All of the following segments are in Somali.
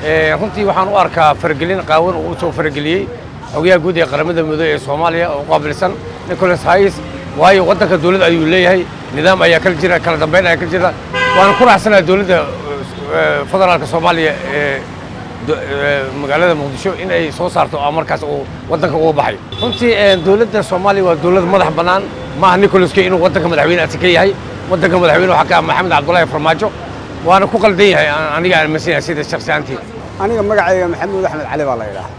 runtii waxaan u arkaa faragelin qaawan oo soo farageliyay xogayaha guud ee qaramada midoobay ee Soomaaliya oo qaabilsan Nicholas Hayes waayo wadanka dawladda ayuu leeyahay nidaam ayaa kala jira kala dambeyn ayaa kala jira waan ku raacsanahay dawladda federaalka Soomaaliya magaalada Muqdisho in ay soo saarto markaas oo wadanka uga baxay runtii dawladda Soomaaliya waa dawlad madax banaan ma Nicholas Kay inuu wadanka madaxweyne ka yahay wadanka madaxweyne waxa ka Maxamed Cabdullaahi Farmaajo waana ku qaldan yahay aniga aan mas'uul sida shakhsiyaantii aniga magacayga Maxamed Axmed Cali baa la yiraahdaa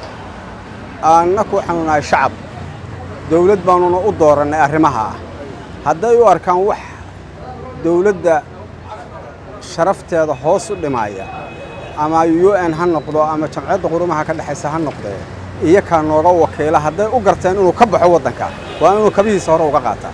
annaku xanuunahay shacab dawlad baanuna u dooranay arrimaha hadday u arkaan wax dawladda sharafteeda hoos u dhimaya ama UN ha noqdo ama jamciyadda qurumaha ka dhaxaysa ha noqdee iyaka nooga wakiila hadday u garteen inuu ka baxo wadanka waa inuu kabihiisa hore uga qaataa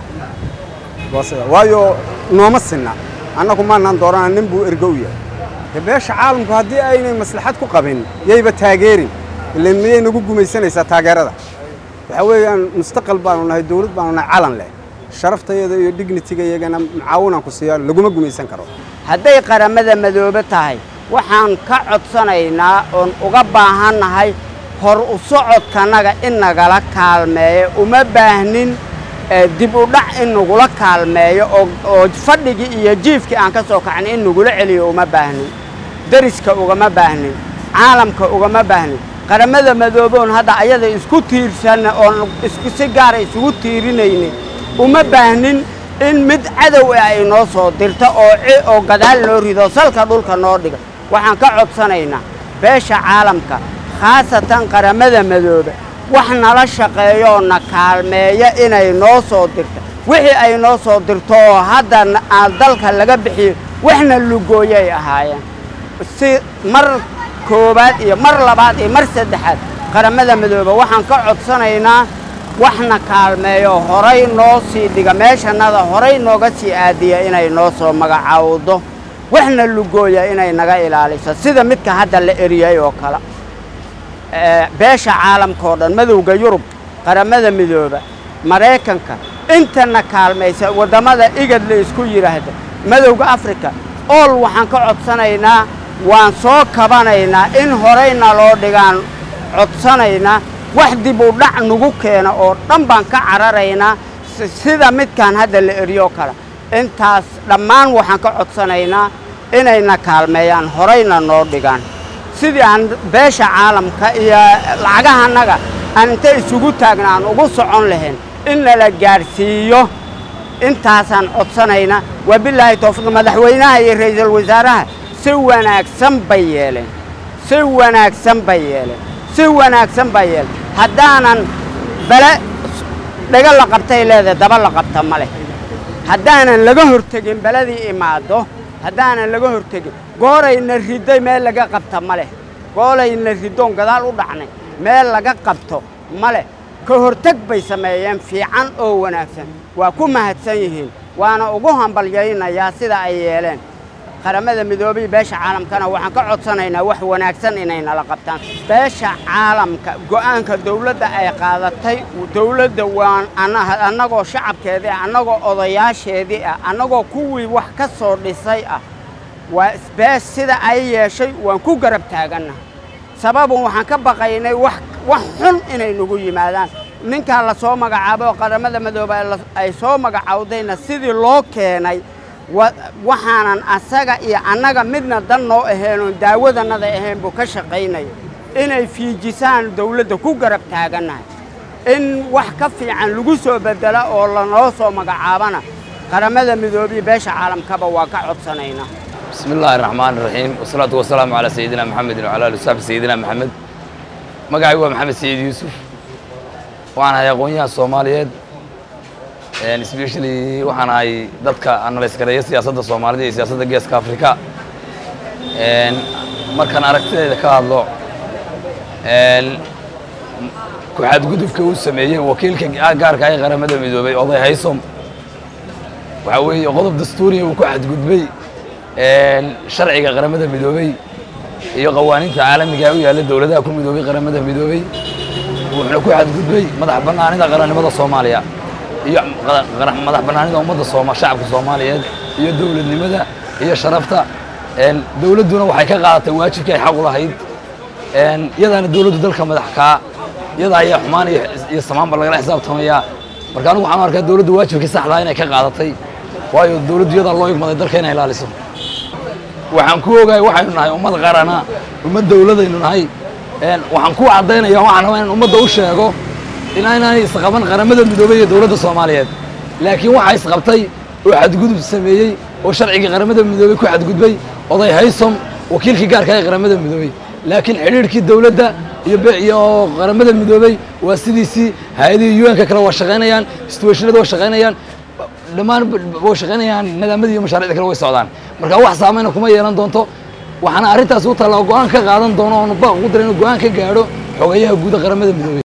waayo nooma sinna annagu maanaan dooranaa nin buu ergo u yahay beesha caalamku haddii aynay maslaxad ku qabin yayba taageerin ilaa miyay nagu gumaysanaysaa taageerada waxa weeyaan mustaqbal baanu nahay dawlad baanu nahay calan leh sharaftayada iyo dignity-ga iyagana macaawinaan ku siiyaa laguma gumaysan karo hadday qaramada madoobe tahay waxaan ka codsanaynaa oon uga baahannahay hor u socodkanaga in nagala kaalmeeyo uma baahnin dib u dhac in nagula kaalmeeyo oo fadhigii iyo jiifkii aan ka soo kacnay in nagula celiyo uma baahnin dariska ugama baahnin caalamka ugama baahnin qaramada madooboon hadda ayada isku tiirsan oo isku si gaar ah isugu tiirinayna uma baahnin in mid cadow ay noo soo dirto oo gadaal noo rido salka dhulka noo dhiga waxaan ka codsanaynaa beesha caalamka khaasatan qaramada madoobe wax nala shaqeeyo na kaalmeeyo inay noo soo dirto wixii ay noo soo dirto oo hadda aan dalka laga bixiyo waxna lugooyay ahaayeen si mar koobaad iyo mar labaad iyo mar saddexaad qaramada madoobe waxaan ka codsanaynaa waxna kaalmeeyo horay noo sii dhiga meeshanada horay nooga sii aadiya inay noo soo magacaawdo waxna lugooya inay naga ilaaliso sida midka hadda la eriyay oo kala beesha caalamka oo dhan madowga Yurub qaramada midooba Mareykanka intana kaalmaysa wadamada igad la isku yiraahdo madowga Afrika all waxaan ka codsanaynaa waan soo kabanaynaa in horayna loo dhigaan codsanaynaa wax dib u dhac nagu keena oo dhan baan ka cararaynaa sida midkan hadda la eriyo kala intaas dhammaan waxaan ka codsanaynaa inayna kaalmeeyaan horayna noo dhigaan sidii aan beesha caalamka iyo lacagahanaga aan inta isugu taagnaan ugu socon lahayn in la gaarsiiyo intaasaan codsanaynaa wabillahi tawfiiq madaxweynaha iyo ra'iisul wasaaraha si wanaagsan bay yeeleen si wanaagsan bay yeeleen si wanaagsan bay yeeleen haddaanan bala dhaga la qabtay leedahay daba la qabta male haddaanan laga hortagin baladii imaado haddaanan laga hortagin goorayna riday meel laga qabta male goolayna ridoon gadaal u dhacnay meel laga qabto male ka hortag bay sameeyeen fiican oo wanaagsan waa ku mahadsan yihiin waana ugu hambalyaynayaa sida ay yeeleen qaramada midoobay beesha caalamkana waxaan ka codsanaynaa wax wanaagsan inay nala qabtaan beesha caalamka go'aanka dawladda ay qaadatay dawladda waan annagoo shacabkeedii annagoo odayaasheedii annagoo kuwii wax ka soo dhisay waa isbees sida ay yeeshay waan ku garab taaganahay sababun waxaan ka baqaynay wax xun inay nagu yimaadaan ninka la soo magacaabo qaramada midoobay ay soo magacaawdayna sidii loo keenay waxaanan asaga iyo annaga midna dan noo aheeno daawadanada ahayn buu ka shaqaynay inay fiijisaan dawladda ku garab taaganahay in wax ka fiican lagu soo bedela oo la noo soo magacaabana qaramada midoobay beesha caalamkaba waa ka codsanaynaa بسم الله الرحمن الرحيم والصلاة والسلام على سيدنا محمد وعلى آله وصحبه سيدنا محمد مقعي هو محمد سيد يوسف وأنا يقونيا الصوماليات especially waxaan ahay dadka analyze gareeya siyaasadda Soomaaliya iyo siyaasadda Geeska Afrika markaan aragtidayda ka hadlo ku xadgudubka uu sameeyay wakiilka gaarka ah qaramada midoobay Oday Haysom waxa weeye qodob dastuuri uu ku xadgudbay sharciga qaramada midoobay iyo qawaaniinta caalamiga ah ee yaalla dawladaha ku midoobay qaramada midoobay wuxuu ku xadgudbay madax bannaanida qaranimada Soomaaliya iyo madax bannaanida ummadda Soomaaliyeed shacabka Soomaaliyeed iyo dawladnimada iyo sharafta dawladduna waxay ka qaadatay waajibkii ay xaq u lahayd iyadaana dawladdu dalka madaxkaa iyada ayaa xumaan iyo samaanba lagala xisaabtamayaa marka anigu waxaan arkaa dawladdu waajibkii saxdaa inay ka qaadatay waayo dawladdu iyadaa loo igmaday dalka inay ilaaliso waxaan ku ogahay waxaynu nahay ummad qarana ummad dawladaynu nahay waxaan ku caddaynaya waxaan rabaa inaan ummadda u sheego inaanay isqaban qaramada midoobay iyo dawladda Soomaaliyeed laakiin waxa isqabtay oo xadgudub sameeyay oo sharciga qaramada midoobay ku xadgudbay oday haysom wakiilkii gaarka ah ee qaramada midoobay laakiin xiriirkii dawladda iyo qaramada midoobay waa sidiisii hay'adaha UN-ka kale waa shaqeynayaan situationada waa shaqeynayaan dhamaan waa shaqeynayaan nidaamada iyo mashaariicda kale way socdaan marka wax saameyn kuma yeelan doonto waxaana arrintaas u talaa go'aan ka qaadan doono oo baaq u diray inuu go'aan ka gaadho xogayaha guud qaramada midoobay